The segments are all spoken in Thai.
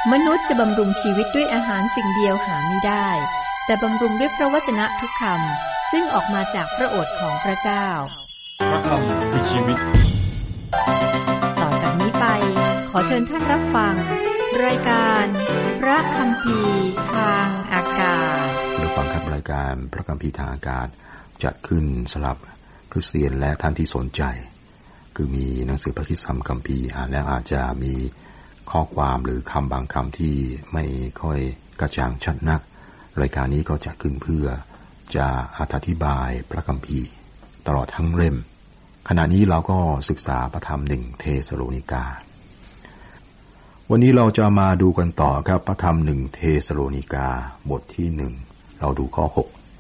มนุษย์จะบำรุงชีวิตด้วยอาหารสิ่งเดียวหาไม่ได้แต่บำรุงด้วยพระวจนะทุกคำซึ่งออกมาจากพระโอษฐ์ของพระเจ้าพระคำคือชีวิตต่อจากนี้ไปขอเชิญท่านรับฟังรายการพระคัมภีร์ทางอากาศรับฟังครับรายการพระคัมภีร์ทางอากาศจัดขึ้นสำหรับคริสเตียนและท่านที่สนใจคือมีหนังสือพระคัมภีร์อ่านแล้วอาจจะมีข้อความหรือคำบางคำที่ไม่ค่อยกระจ่างชัดนักรายการนี้ก็จัดขึ้นเพื่อจะอธิบายพระคัมภีร์ตลอดทั้งเล่มขณะนี้เราก็ศึกษาพระธรรม1เทสาโลนิกาวันนี้เราจะมาดูกันต่อครับพระธรรม1เทสาโลนิกาบทที่1เราดูข้อ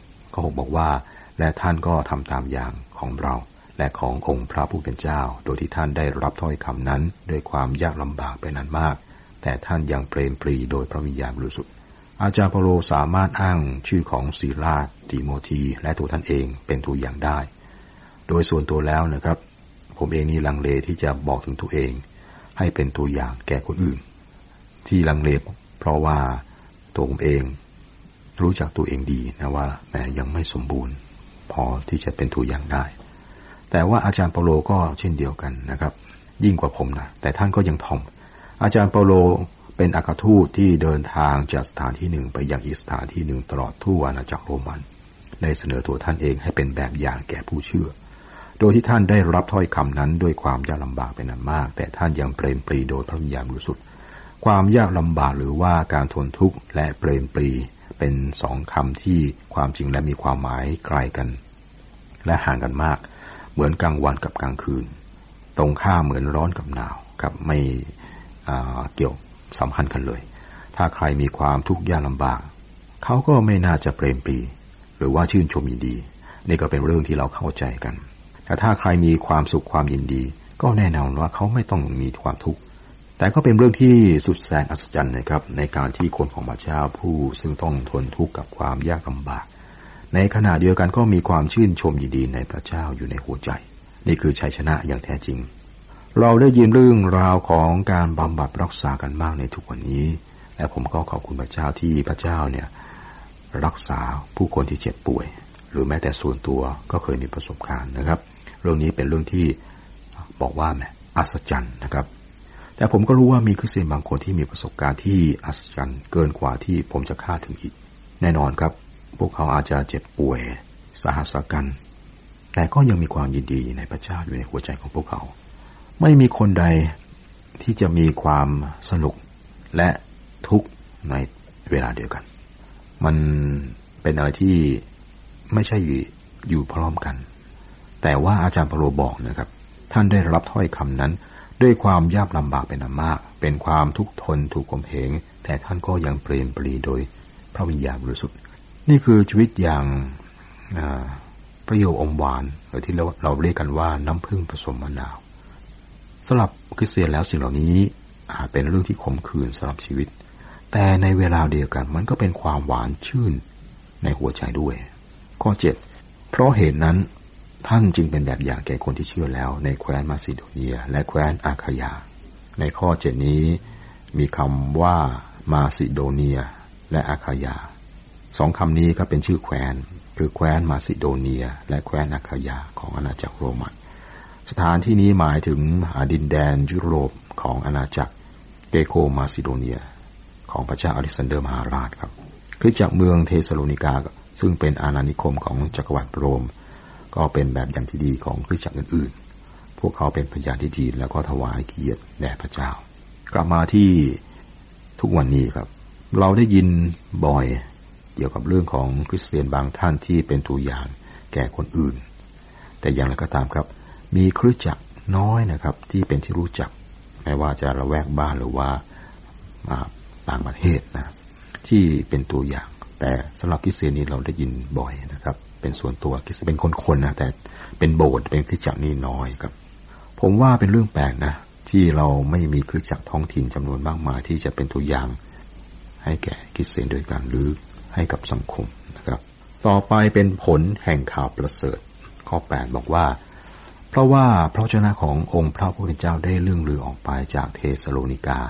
6บอกว่าและท่านก็ทำตามอย่างของเราและขององค์พระผู้เป็นเจ้าโดยที่ท่านได้รับถ้อยคำนั้นด้วยความยากลำบากเป็นอันมากแต่ท่านยังเปรมปรีโดยพระวิญญาณบริสุทธิ์อาจารย์เปาโลสามารถอ้างชื่อของซีลาสติโมธีและตัวท่านเองเป็นตัวอย่างได้โดยส่วนตัวแล้วนะครับผมเองนี่ลังเลที่จะบอกถึงตัวเองให้เป็นตัวอย่างแก่คนอื่นที่ลังเลเพราะว่าตัวผมเองรู้จักตัวเองดีนะว่าแม้ยังไม่สมบูรณ์พอที่จะเป็นตัวอย่างได้แต่ว่าอาจารย์เปาโลก็เช่นเดียวกันนะครับยิ่งกว่าผมนะแต่ท่านก็ยังถ่อมอาจารย์เปาโลเป็นอัครทูตที่เดินทางจากสถานที่หนึ่งไปยังอีกสถานที่หนึ่งตลอดทั่วอาณาจักรโรมันได้เสนอตัวท่านเองให้เป็นแบบอย่างแก่ผู้เชื่อโดยที่ท่านได้รับถ้อยคำนั้นด้วยความยากลำบากเป็นอันมากแต่ท่านยังเปรมปรีโดยพระวิญญาณบริสุทธิ์ความยากลำบากหรือว่าการทนทุกข์และเปรมปรีเป็นสองคำที่ความจริงและมีความหมายไกลกันและห่างกันมากเหมือนกลางวันกับกลางคืนตรงข้ามเหมือนร้อนกับหนาวครับไม่เกี่ยวสัมพันธ์กันเลยถ้าใครมีความทุกข์ยากลำบากเขาก็ไม่น่าจะเปรมปรีหรือว่าชื่นชมยินดีนี่ก็เป็นเรื่องที่เราเข้าใจกันแต่ถ้าใครมีความสุขความยินดีก็แน่นอนว่าเขาไม่ต้องมีความทุกข์แต่ก็เป็นเรื่องที่สุดแสนอัศจรรย์นะครับในการที่คนของพระเจ้าผู้ซึ่งต้องทนทุกข์กับความยากลำบากในขณะเดียวกันก็มีความชื่นชมยินดีในพระเจ้าอยู่ในหัวใจนี่คือชัยชนะอย่างแท้จริงเราได้ยินเรื่องราวของการบำบัดรักษากันมากในทุกวันนี้และผมก็ขอบคุณพระเจ้าที่พระเจ้าเนี่ยรักษาผู้คนที่เจ็บป่วยหรือแม้แต่ส่วนตัวก็เคยมีประสบการณ์นะครับเรื่องนี้เป็นเรื่องที่บอกว่าแหมอัศจรรย์นะครับแต่ผมก็รู้ว่ามีคริสเตียนบางคนที่มีประสบการณ์ที่อัศจรรย์เกินกว่าที่ผมจะคาดถึงอีกแน่นอนครับพวกเขาอาจจะเจ็บป่วยสาหัสกันแต่ก็ยังมีความยินดีในพระเจ้าอยู่ในหัวใจของพวกเขาไม่มีคนใดที่จะมีความสนุกและทุกข์ในเวลาเดียวกันมันเป็นอะไรที่ไม่ใช่อยู่พร้อมกันแต่ว่าอาจารย์เปาโลบอกนะครับท่านได้รับถ้อยคำนั้นด้วยความยากลำบากเป็นอันมากเป็นความทุกข์ทนถูกข่มเหงแต่ท่านก็ยังเปรมปรีโดยพระวิญญาณบริสุทธิ์นี่คือชีวิตอย่างเปรี้ยวอมหวานหรือที่เราเรียกกันว่าน้ำผึ้งผสมมะนาวสำหรับคริสเตียนแล้วสิ่งเหล่านี้อาจเป็นเรื่องที่ขมขื่นสำหรับชีวิตแต่ในเวลาเดียวกันมันก็เป็นความหวานชื่นในหัวใจด้วยข้อ7เพราะเหตุนั้นท่านจึงเป็นแบบอย่างแก่คนที่เชื่อแล้วในแคว้นมาซิโดเนียและแคว้นอาคายาในข้อ7นี้มีคำว่ามาซิโดเนียและอาคายาสองคำนี้ก็เป็นชื่อแคว้นคือแคว้นมาซิโดเนียและแคว้นอาคายาของอาณาจักรโรมันสถานที่นี้หมายถึงดินแดนยุโรปของอาณาจักรเกโกมาซิโดเนียของพระเจ้าอเล็กซานเดอร์มหาราชครับคริสตจักรเมืองเทสาโลนิกาซึ่งเป็นอาณานิคมของจักรวรรดิโรมก็เป็นแบบอย่างที่ดีของคริสตจักรอื่นๆพวกเขาเป็นพยานที่ดีแล้วก็ถวายเกียรติแด่พระเจ้ากลับมาที่ทุกวันนี้ครับเราได้ยินบ่อยเกี่ยวกับเรื่องของคริสเตียนบางท่านที่เป็นตัวอย่างแก่คนอื่นแต่อย่างไรก็ตามครับมีคริสตจักรน้อยนะครับที่เป็นที่รู้จักไม่ว่าจะละแวกบ้านหรือว่าต่างประเทศนะที่เป็นตัวอย่างแต่สำหรับคริสเตียนนี่เราได้ยินบ่อยนะครับเป็นส่วนตัวคริสเตียนเป็นคนๆนะแต่เป็นโบสถ์เป็นคริสตจักรนี่น้อยครับผมว่าเป็นเรื่องแปลกนะที่เราไม่มีคริสตจักรท้องถิ่นจำนวนมากมายที่จะเป็นตัวอย่างให้แก่คริสเตียนด้วยกันหรือให้กับสังคมนะครับต่อไปเป็นผลแห่งข่าวประเสริฐข้อ8บอกว่าเพราะว่าพระวจนะขององค์พระผู้เป็นเจ้าได้เลื่องลือออกไปจากเทสาโลนิกา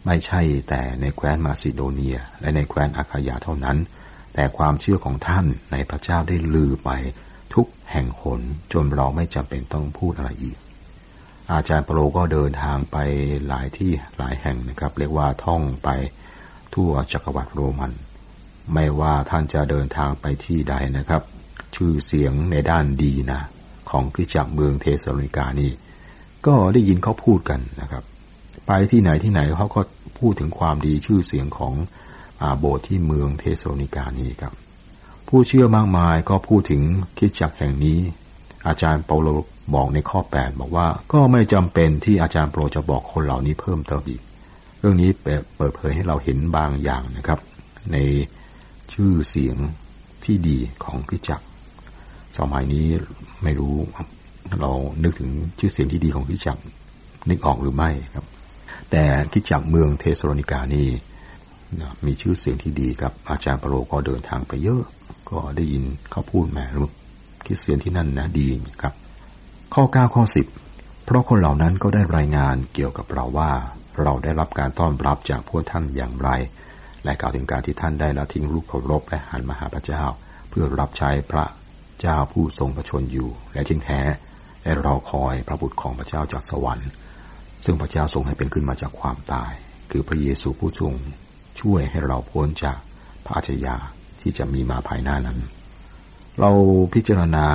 ไม่ใช่แต่ในแคว้นมาซิโดเนียและในแคว้นอาคายาเท่านั้นแต่ความเชื่อของท่านในพระเจ้าได้ลือไปทุกแห่งหนจนเราไม่จำเป็นต้องพูดอะไรอีกอาจารย์เปโตรก็เดินทางไปหลายที่หลายแห่งนะครับเรียกว่าท่องไปทั่วจักรวรรดิโรมันไม่ว่าท่านจะเดินทางไปที่ใดนะครับชื่อเสียงในด้านดีนะของคริสตจักรเมืองเทสโลนิกานี่ก็ได้ยินเขาพูดกันนะครับไปที่ไหนเขาก็พูดถึงความดีชื่อเสียงของโบสถ์ที่เมืองเทสโลนิกานี่ครับผู้เชื่อมากมายก็พูดถึงคริสตจักรแห่งนี้อาจารย์เปาโลบอกในข้อ8บอกว่าก็ไม่จำเป็นที่อาจารย์เปาโลจะบอกคนเหล่านี้เพิ่มเติมอีกเรื่องนี้เปิดเผยให้เราเห็นบางอย่างนะครับในชื่อเสียงที่ดีของคริสตจักรสมัยนี้ไม่รู้เรานึกถึงชื่อเสียงที่ดีของคริสตจักรนึกออกหรือไม่ครับแต่คริสตจักรเมืองเทสโลนิกานี่มีชื่อเสียงที่ดีครับอาจารย์เปาโลก็เดินทางไปเยอะก็ได้ยินเขาพูดแหมคริสเตียนที่นั่นนะดีครับข้อ9ข้อ10เพราะคนเหล่านั้นก็ได้รายงานเกี่ยวกับเราว่าเราได้รับการต้อนรับจากพวกท่านอย่างไรและกล่าวถึงการที่ท่านได้ละทิ้งรูปเคารพและหันมาหาพระเจ้าเพื่อรับใช้พระเจ้าผู้ทรงพระชนอยู่และที่แท้และรอคอยพระบุตรของพระเจ้าจากสวรรค์ซึ่งพระเจ้าทรงให้เป็นขึ้นมาจากความตายคือพระเยซูผู้ทรงช่วยให้เราพ้นจากพระอาชญาที่จะมีมาภายหน้านั้นเราพิจารณา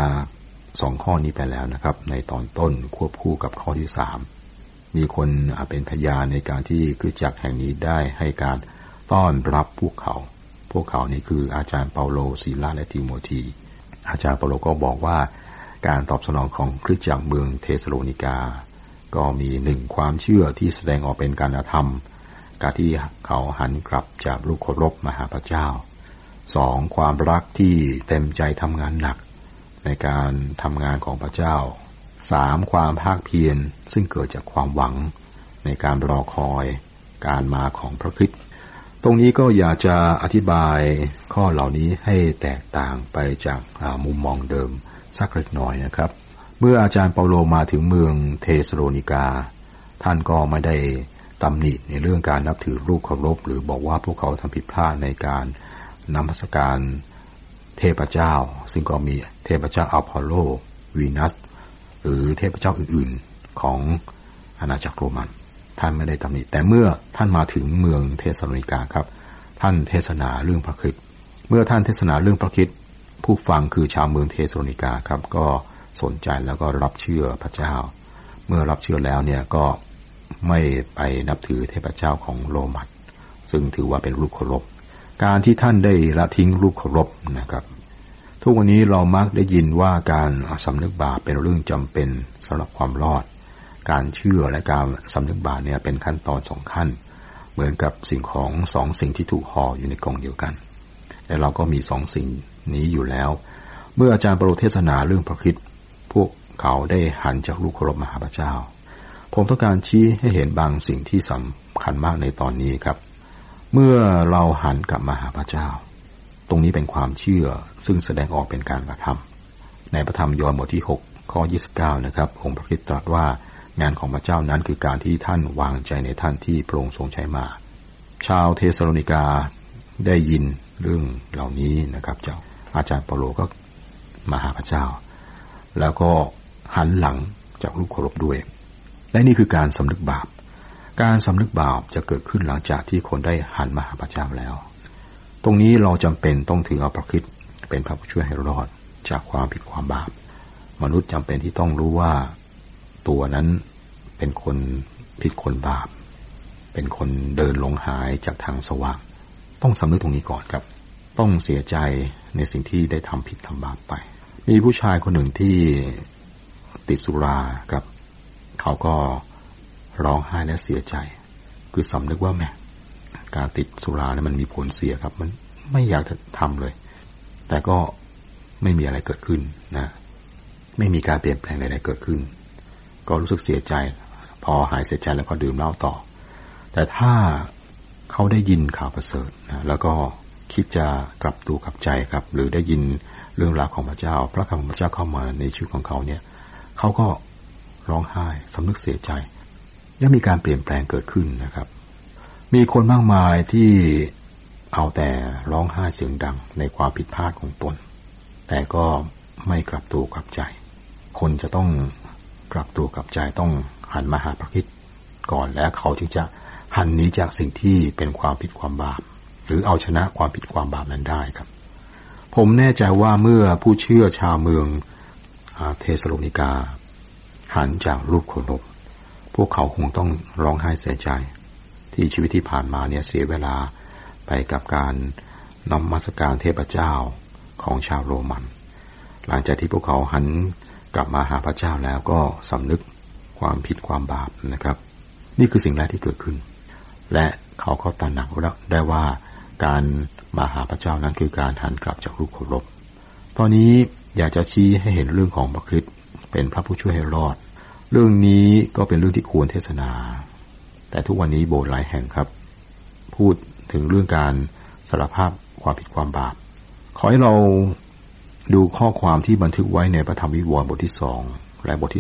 2ข้อนี้ไปแล้วนะครับในตอนต้นควบคู่กับข้อที่3มีคนเป็นพยานในการที่คริสตจักรแห่งนี้ได้ให้การต้อนรับพวกเขานี่คืออาจารย์เปาโลซีลาและทิโมธีอาจารย์เปาโลก็บอกว่าการตอบสนองของคริสตจักรเมืองเทสโลนิกาก็มี1ความเชื่อที่แสดงออกเป็นการกระทำการที่เขาหันกลับจากรูปเคารพมาหาพระเจ้า2ความรักที่เต็มใจทำงานหนักในการทำงานของพระเจ้า3ความภาคเพียรซึ่งเกิดจากความหวังในการรอคอยการมาของพระคริสต์ตรงนี้ก็อยากจะอธิบายข้อเหล่านี้ให้แตกต่างไปจากมุมมองเดิมสักเล็กน้อยนะครับเมื่ออาจารย์เปาโลมาถึงเมืองเทสโลนิกาท่านก็ไม่ได้ตำหนิในเรื่องการนับถือรูปเคารพหรือบอกว่าพวกเขาทำผิดพลาดในการนมัสการเทพเจ้าซึ่งก็มีเทพเจ้าอพอลโลวีนัสหรือเทพเจ้าอื่นๆของอาณาจักรโรมันท่านไม่ได้ตำหนิแต่เมื่อท่านมาถึงเมืองเทสโลนิกาครับท่านเทศนาเรื่องพระคริสต์เมื่อท่านเทศนาเรื่องพระคริสต์ผู้ฟังคือชาวเมืองเทสโลนิกาครับก็สนใจแล้วก็รับเชื่อพระเจ้าเมื่อรับเชื่อแล้วเนี่ยก็ไม่ไปนับถือเทพเจ้าของโรมันซึ่งถือว่าเป็นรูปเคารพการที่ท่านได้ละทิ้งรูปเคารพนะครับทุกวันนี้เรามักได้ยินว่าการสำนึกบาปเป็นเรื่องจำเป็นสำหรับความรอดการเชื่อและการสำนึกบาปเนี่ยเป็นขั้นตอน2ขั้นเหมือนกับสิ่งของ2สิ่งที่ถูกห่ออยู่ในกล่องเดียวกันและเราก็มี2สิ่งนี้อยู่แล้วเมื่ออาจารย์เปาโลเทศนาเรื่องพระคริสต์พวกเขาได้หันจากรูปเคารพมาหาพระเจ้าผมต้องการชี้ให้เห็นบางสิ่งที่สำคัญมากในตอนนี้ครับเมื่อเราหันกลับมาหาพระเจ้าตรงนี้เป็นความเชื่อซึ่งแสดงออกเป็นการกระทำในพระธรรมยอห์นบทที่6ข้อ29นะครับองค์พระคริสต์ตรัสว่างานของพระเจ้านั้นคือการที่ท่านวางใจในท่านที่พระองค์ทรงใช้มาชาวเทสโลนิกาได้ยินเรื่องเหล่านี้นะครับจากอาจารย์เปาโลก็มาหาพระเจ้าแล้วก็หันหลังจากรูปเคารพด้วยและนี่คือการสำนึกบาปการสำนึกบาปจะเกิดขึ้นหลังจากที่คนได้หันมาหาพระเจ้าแล้วตรงนี้เราจำเป็นต้องถือเอาพระคริสต์เป็นพระผู้ช่วยให้รอดจากความผิดความบาปมนุษย์จำเป็นที่ต้องรู้ว่าตัวนั้นเป็นคนผิดคนบาปเป็นคนเดินหลงหายจากทางสว่างต้องสำนึกตรงนี้ก่อนครับต้องเสียใจในสิ่งที่ได้ทำผิดทำบาปไปมีผู้ชายคนหนึ่งที่ติดสุราครับเขาก็ร้องไห้และเสียใจคือสำนึกว่าแม่การติดสุราเนี่ยมันมีผลเสียครับมันไม่อยากจะทำเลยแต่ก็ไม่มีอะไรเกิดขึ้นนะไม่มีการเปลี่ยนแปลงใดๆเกิดขึ้นก็รู้สึกเสียใจพอหายเสียใจแล้วก็ดื่มเหล้าต่อแต่ถ้าเขาได้ยินข่าวประเสริฐนะแล้วก็คิดจะกลับตัวกลับใจครับหรือได้ยินเรื่องราวของพระเจ้าพระคำของพระเจ้าเข้ามาในชีวิตของเขาเนี่ยเขาก็ร้องไห้สำนึกเสียใจยังมีการเปลี่ยนแปลงเกิดขึ้นนะครับมีคนมากมายที่เอาแต่ร้องไห้เสียงดังในความผิดพลาดของตนแต่ก็ไม่กลับตัวกลับใจคนจะต้องกลับตัวกลับใจต้องหันมาหาพระคริสต์ก่อนแล้วเขาจึงจะหันหนีจากสิ่งที่เป็นความผิดความบาปหรือเอาชนะความผิดความบาปนั้นได้ครับผมแน่ใจว่าเมื่อผู้เชื่อชาวเมืองเทสโลนิกาหันจากรูปเคารพพวกเขาคงต้องร้องไห้เสียใจที่ชีวิตที่ผ่านมาเนี่ยเสียเวลาไปกับการนมัสการเทพเจ้าของชาวโรมันหลังจากที่พวกเขาหันกลับมาหาพระเจ้าแล้วก็สำนึกความผิดความบาปนะครับนี่คือสิ่งแรกที่เกิดขึ้นและเขาก็ตระหนักได้ว่าการมาหาพระเจ้านั้นคือการหันกลับจากรูปเคารพตอนนี้อยากจะชี้ให้เห็นเรื่องของพระคริสต์เป็นพระผู้ช่วยให้รอดเรื่องนี้ก็เป็นเรื่องที่ควรเทศนาแต่ทุกวันนี้โบสถ์หลายแห่งครับพูดถึงเรื่องการสารภาพความผิดความบาปขอให้เราดูข้อความที่บันทึกไว้ในพระธรรมวิวรณ์บทที่2และบทที่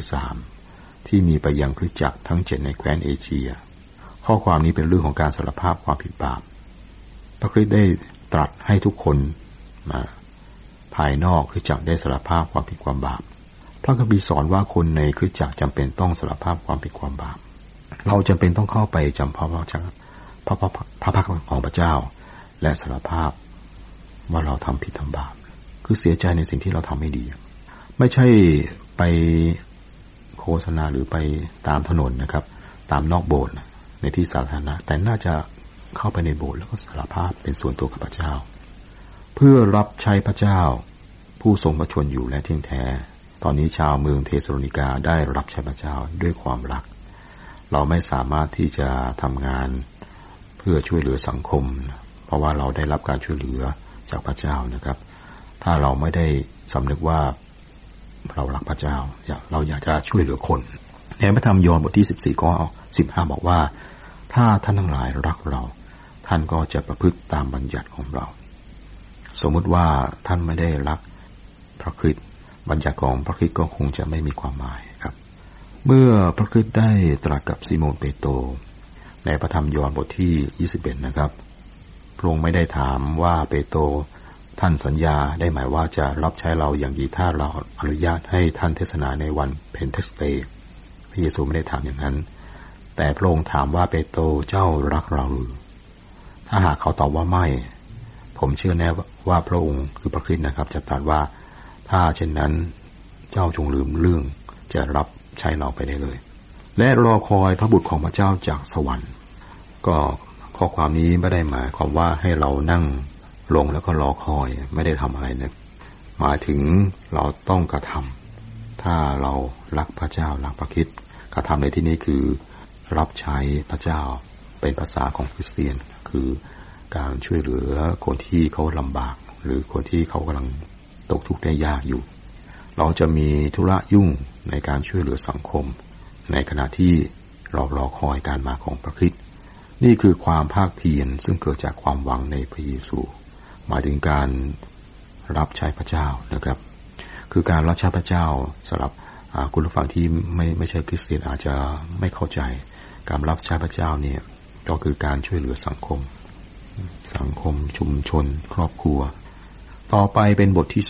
3ที่มีไปยังคริสตจักรทั้ง7ในแคว้นเอเชียข้อความนี้เป็นเรื่องของการสารภาพความผิดบาปพระคริสต์ได้ตรัสให้ทุกคนมาภายนอกคริสตจักรได้สารภาพความผิดความบาปพระคัมภีร์สอนว่าคนในคริสตจักรจำเป็นต้องสารภาพความผิดความบาปเราจำเป็นต้องเข้าไปจำพระพักของพระเจ้าและสารภาพว่าเราทำผิดทำบาปคือเสียใจในสิ่งที่เราทำไม่ดีไม่ใช่ไปโฆษณาหรือไปตามถนนนะครับตามนอกโบสถ์ในที่สาธารณะแต่น่าจะเข้าไปในโบสถ์แล้วก็สารภาพเป็นส่วนตัวกับพระเจ้าเพื่อรับใช้พระเจ้าผู้ทรงพระชนอยู่และเที่ยงแท้ตอนนี้ชาวเมืองเทสโลนิกาได้รับใช้พระเจ้าด้วยความรักเราไม่สามารถที่จะทำงานเพื่อช่วยเหลือสังคมเพราะว่าเราได้รับการช่วยเหลือจากพระเจ้านะครับถ้าเราไม่ได้สำนึกว่าเรารักพระเจ้าเราอยากจะช่วยเหลือคนในพระธรรมยอห์นบทที่14ข้อ15บอกว่าถ้าท่านทั้งหลายรักเราท่านก็จะประพฤติตามบัญญัติของเราสมมุติว่าท่านไม่ได้รักพระคริสต์บัญญัติของพระคริสต์ก็คงจะไม่มีความหมายครับเมื่อพระคริสต์ได้ตรัสกับซิโมนเปโตรในพระธรรมยอห์นบทที่21นะครับพระองค์ไม่ได้ถามว่าเปโตรท่านสัญญาได้หมายว่าจะรับใช้เราอย่างดีถ้าเราอนุญาตให้ท่านเทศนาในวันเพนเทคสเตย์พระเยซูไม่ได้ถามอย่างนั้นแต่พระองค์ถามว่าเปโตรเจ้ารักเราหรือถ้าหากเขาตอบว่าไม่ผมเชื่อแน่ว่าพระองค์คือพระคริสต์นะครับจะตรัสว่าถ้าเช่นนั้นเจ้าจงลืมเรื่องจะรับใช้เราไปได้เลยและรอคอยพระบุตรของพระเจ้าจากสวรรค์ก็ข้อความนี้ไม่ได้หมายความว่าให้เรานั่งลงแล้วก็รอคอยไม่ได้ทำอะไรนะหมายถึงเราต้องกระทำถ้าเรารักพระเจ้ารักพระคริสต์กระทำในที่นี้คือรับใช้พระเจ้าเป็นภาษาของคริสเตียนคือการช่วยเหลือคนที่เขาลำบากหรือคนที่เขากำลังตกทุกข์ได้ยากอยู่เราจะมีธุระยุ่งในการช่วยเหลือสังคมในขณะที่เรารอคอยการมาของพระคริสต์นี่คือความภาคเพียรซึ่งเกิดจากความหวังในพระเยซูหมายถึงการรับใช้พระเจ้านะครับคือการรับใช้พระเจ้าสำหรับคุณผู้ฟังที่ไม่ใช่คริสเตียนอาจจะไม่เข้าใจการรับใช้พระเจ้าเนี่ยก็คือการช่วยเหลือสังคมชุมชนครอบครัวต่อไปเป็นบทที่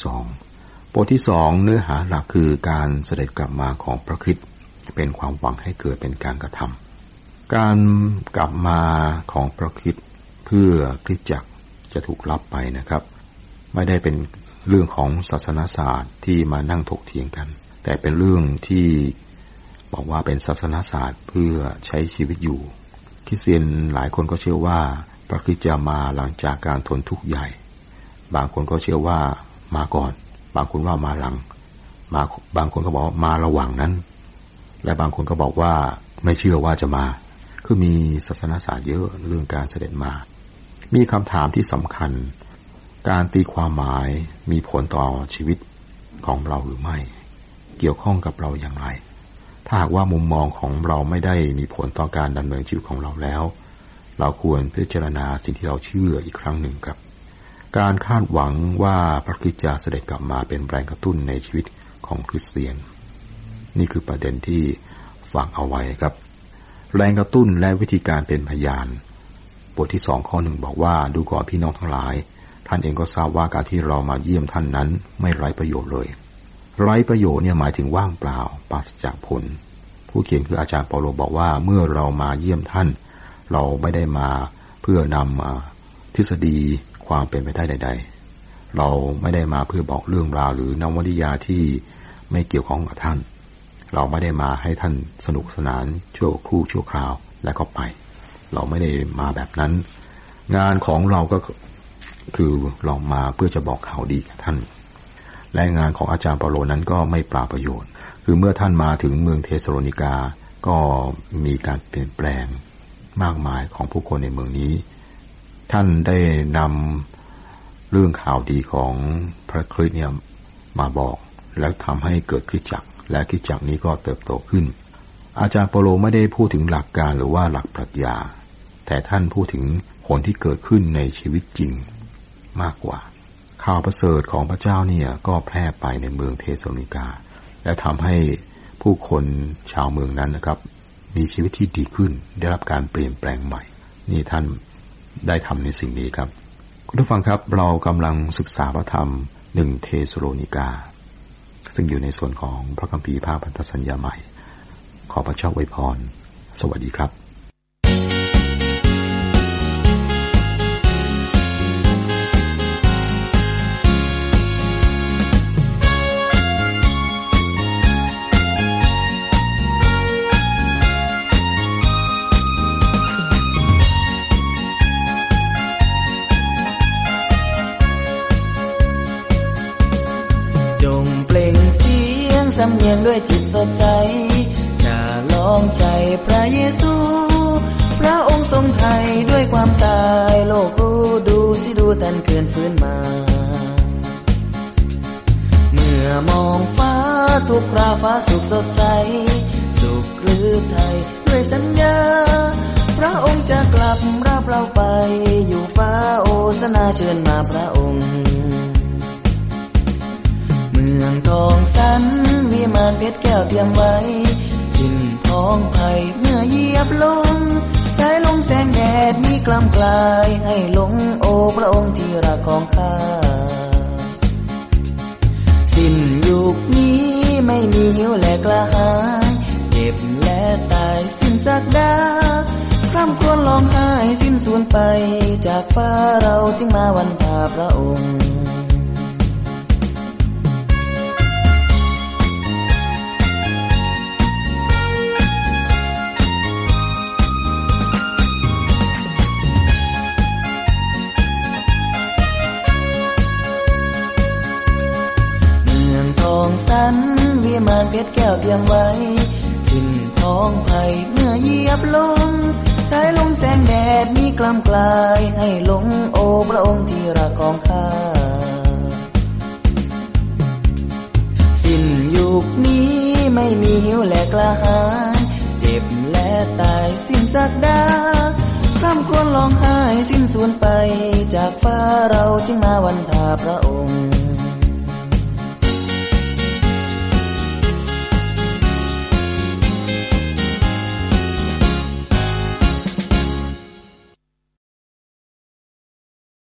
2บทที่2เนื้อหาหลักคือการเสด็จกลับมาของพระคริสต์เป็นความหวังให้เกิดเป็นการกระทำการกลับมาของพระคริสต์เพื่อคริสตจักรจะถูกรับไปนะครับไม่ได้เป็นเรื่องของศาสนศาสตร์ที่มานั่งถกเถียงกันแต่เป็นเรื่องที่บอกว่าเป็นศาสนศาสตร์เพื่อใช้ชีวิตอยู่คริสเตียนหลายคนก็เชื่อว่าพระคริสต์จะมาหลังจากการทนทุกข์ใหญ่บางคนก็เชื่อว่ามาก่อนบางคนว่ามาหลังบางคนก็บอกว่ามาระหว่างนั้นและบางคนก็บอกว่าไม่เชื่อว่าจะมาคือมีศาสนศาสตร์เยอะเรื่องการเสด็จมามีคำถามที่สำคัญการตีความหมายมีผลต่อชีวิตของเราหรือไม่เกี่ยวข้องกับเราอย่างไรถ้าหากว่ามุมมองของเราไม่ได้มีผลต่อการดำเนินชีวิตของเราแล้วเราควรพิจารณาสิ่งที่เราเชื่ออีกครั้งหนึ่งครับการคาดหวังว่าพระคริสต์จะเสด็จกลับมาเป็นแรงกระตุ้นในชีวิตของคริสเตียนนี่คือประเด็นที่ฝากเอาไว้ครับแรงกระตุ้นและวิธีการเป็นพยานบทที่2ข้อ1บอกว่าดูก่อนพี่น้องทั้งหลายท่านเองก็ทราบว่าการที่เรามาเยี่ยมท่านนั้นไม่ไร้ประโยชน์เลยไร้ประโยชน์เนี่ยหมายถึงว่างเปล่าปราศจากผลผู้เขียนคืออาจารย์เปาโลบอกว่าเมื่อเรามาเยี่ยมท่านเราไม่ได้มาเพื่อนำทฤษฎีความเป็นไปได้ใดๆเราไม่ได้มาเพื่อบอกเรื่องราวหรือนวนิยายที่ไม่เกี่ยวข้องกับท่านเราไม่ได้มาให้ท่านสนุกสนานชั่วครู่ชั่วคราวแล้วก็ไปเราไม่ได้มาแบบนั้นงานของเราก็คือเรามาเพื่อจะบอกข่าวดีกับท่านและงานของอาจารย์เปาโลนั้นก็ไม่เปล่าประโยชน์คือเมื่อท่านมาถึงเมืองเทสโลนิกาก็มีการเปลี่ยนแปลงมากมายของผู้คนในเมืองนี้ท่านได้นำเรื่องข่าวดีของพระคริสต์เนี่ยมาบอกแล้วทำให้เกิดคริสตจักรและคริสตจักรนี้ก็เติบโตขึ้นอาจารย์เปาโลไม่ได้พูดถึงหลักการหรือว่าหลักปรัชญาแต่ท่านพูดถึงผลที่เกิดขึ้นในชีวิตจริงมากกว่าข่าวประเสริฐของพระเจ้าเนี่ยก็แพร่ไปในเมืองเทสโลนิกาและทำให้ผู้คนชาวเมืองนั้นนะครับมีชีวิตที่ดีขึ้นได้รับการเปลี่ยนแปลงใหม่นี่ท่านได้ทำในสิ่งนี้ครับคุณผู้ฟังครับเรากำลังศึกษาพระธรรม1เทสโลนิกาซึ่งอยู่ในส่วนของพระคัมภีร์ภาคพันธสัญญาใหม่ขอพระเจ้าอวยพรสวัสดีครับสำเนียงด้วยจิตสดใสจะลองใจพระเยซูพระองค์ทรงไถ่ด้วยความตายโลกรู้ดูสิดูท่านเกินฟื้นมาเมื่อมองฟ้าทุกคราฟ้าสุขสดใสสุขหรือไทยด้วยสัญญาพระองค์จะกลับรับเราไปอยู่ฟ้าโอสนาเชิญมาพระองค์เมืองทองสันวิมานเพชรแก้วเตรียมไว้ทิ้นท้องไผ่เมื่อเหยียบลงสายลมแสงแดดมีกล้ำกลายให้หลงโอพระองค์ที่รักของข้าสิ้นยุคนี้ไม่มีหิวและกระหายเจ็บและตายสิ้นสักดาคร่ำครวญร้องไห้สิ้นสูญไปจากฟ้าเราจึงมาวันทาพระองค์สันวิมานเพชรแก้วเตรียมไว้ทิ้นท้องไผ่เมื่อเหยียบลงสายลมแสงแดดมีกล้ำกลายให้หลงโอพระองค์ที่รักของข้าสิ้นยุคนี้ไม่มีหิวและกระหายเจ็บและตายสิ้นสักดาคร่ำครวญร้องไห้สิ้นสูญไปจากฟ้าเราจึงมาวันทาพระองค์